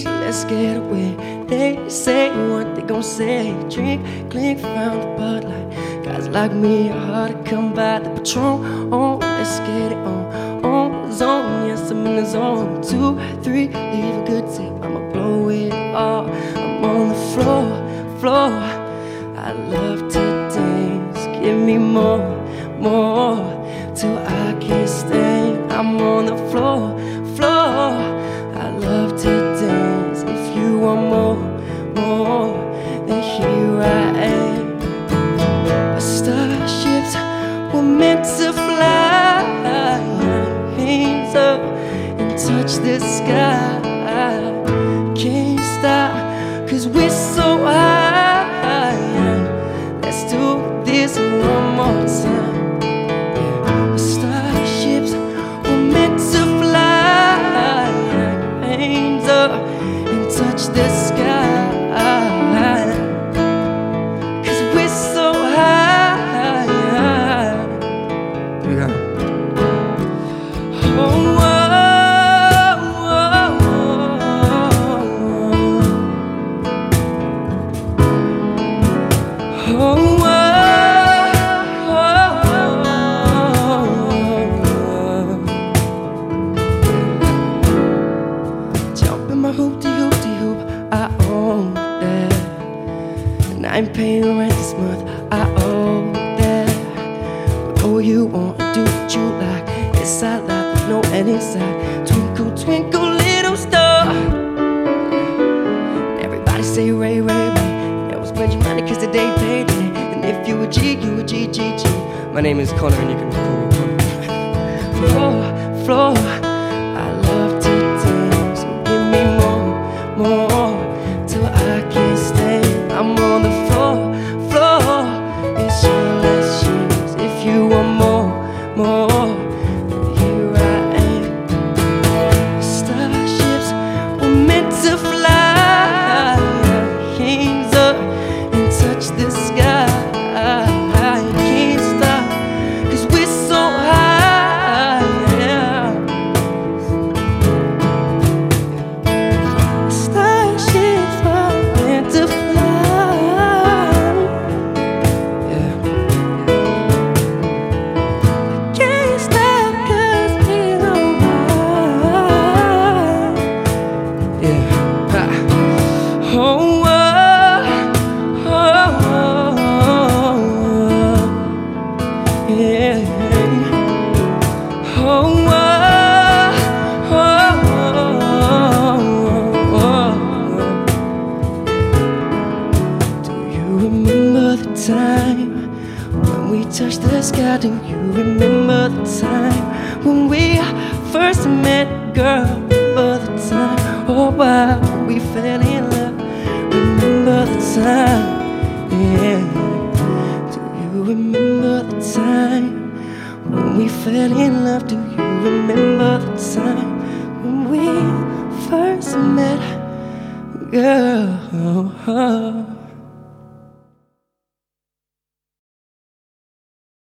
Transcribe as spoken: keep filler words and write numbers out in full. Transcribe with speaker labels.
Speaker 1: beach, let's get away. They say what they gon' say. Drink, clink, found the Bud Light. Guys like me are hard to come by. The Patron, on, let's get it on. On the zone, yes, I'm in the zone. Two, three, leave a good tip. I'ma blow it all. I'm on the floor, floor. I love to dance. Give me more, more, till I can't stand. I'm on the floor, floor. I love to dance. If you want more, more, then here I am. Our starships were meant to fly. Hands up and touch the sky. Can't stop, cause we're so high. Let's do this one more time. Yeah. Our starships were meant to fly. Hands up and touch the sky. Cause we're so high. Here we go. Oh, oh, oh, jump in my hoop-de-hoop-de-hoop, I own that. And I ain't paying rent this month, I owe that. But all you want, do what you like. Inside life with no end inside. Twinkle, twinkle, little star. Everybody say Ray, Ray, Ray. That was spread your money cause the day paid it. And if you a G, you a G, G, G. My name is Connor and you can call me Connor. Floor, floor, I love to dance. So give me more, more, till I can't stand. I'm on the floor, floor. It's your last chance. If you want more, more, then here I am. Starships were meant to fly. Hands up and touch the sky. I can't stop, cause we're so high. Starships were meant to fly. Yeah. I can't stop cause we're so high. Yeah. Ha. Oh, yeah. Oh, oh, oh, oh. Do you remember the time when we touched the sky? Do you remember the time when we first met, girl? Remember the time, oh wow, we fell in love. Remember the time, yeah. Remember the time when we fell in love? Do you remember the time when we first met, girl?